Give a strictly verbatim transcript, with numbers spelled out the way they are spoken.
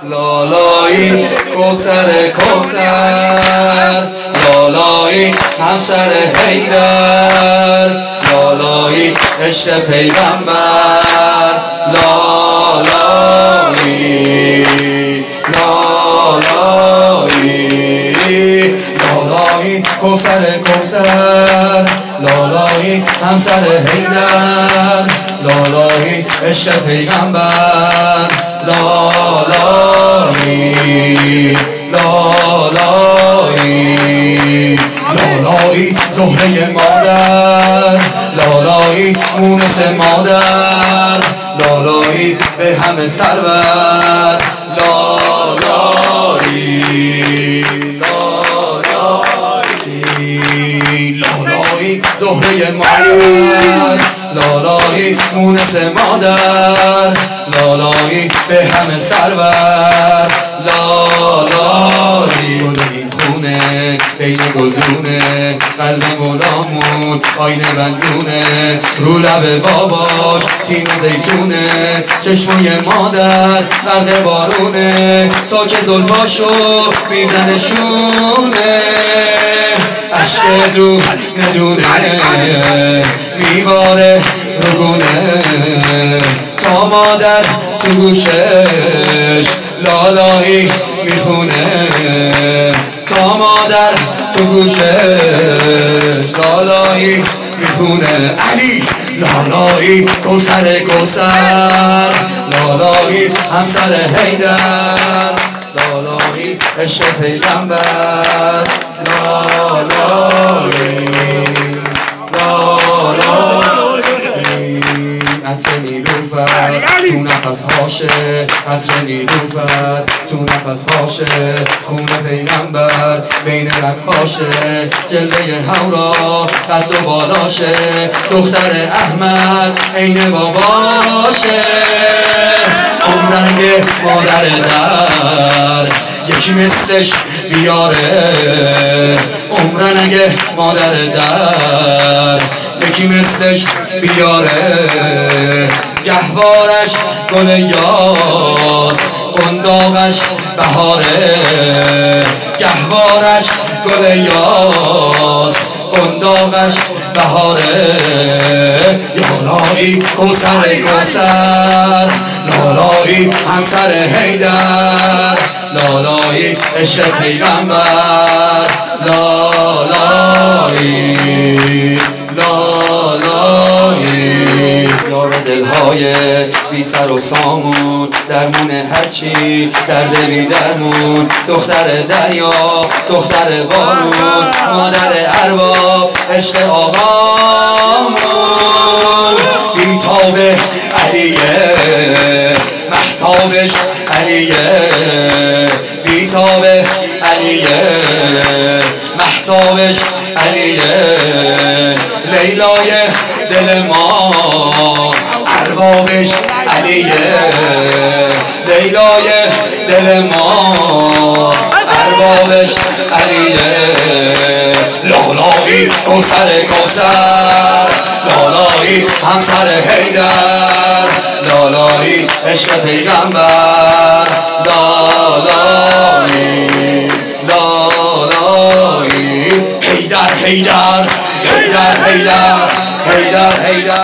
لالایی کوثر کوثر، لالایی همسر حیدر، لالایی عشق پیغمبر، لالایی لالایی لالایی کوثر کوثر، لالایی همسر حیدر، لالایی عشق پیغمبر، لالایی لالایی لالایی زهره مادر، لالایی مونس مادر، لالایی به همه سرور، لالایی لالایی لالایی زهره مادر، لالایی مونس مادر، لالایی به همه سرور، لالایی گل این خونه بین گلدونه، قلب مولامون آینه بندونه، رو لب باباش تین و زیتونه، چشمای مادر غرق بارونه، تا که زلفاشو میزنه شونه، عشق دو ندونه میباره رگونه، تا مادر تو گوشش لالایی میخونه، تا مادر تو گوشش لالایی میخونه. علی لالایی کوثر کوثر، لالایی همسر حیدر، لالایی عشق پیغمبر، لالایی لالایی عطر نیلوفر تو نفس هاشه، عطر نیلوفر تو نفس هاشه، خون پیغمبر بین رگهاشه، جلوه هورا قد و بالاشه، دختر احمد عین باباشه، عمرنگ مادر در یکی مثلش بیاره، عمرنگ مادر در یکی مثلش بیاره، گهوارش گل یاس قنداقش بهاره، گهوارش گل یاس قنداقش بهاره، لالایی کوثر کوثر، لالایی همسر حیدر، لالایی عشق پیغمبر، لالایی لالایی یار دلهای بی سر و سامون، درمون هرچی درد بی درمون، دختر دریا دختر بارون، مادر ارباب عشق آقامون، بیتاب علیه محتابش علیه، بیتاب علیه محتابش علیه، لیلای دل ما اربابش علیه، لیلای دل ما اربابش علیه، لالایی کوثر کوثر، لالایی همسر حیدر، لالایی عشق پیغمبر، لالایی لالایی حیدر حیدر حیدر حیدر حیدر حیدر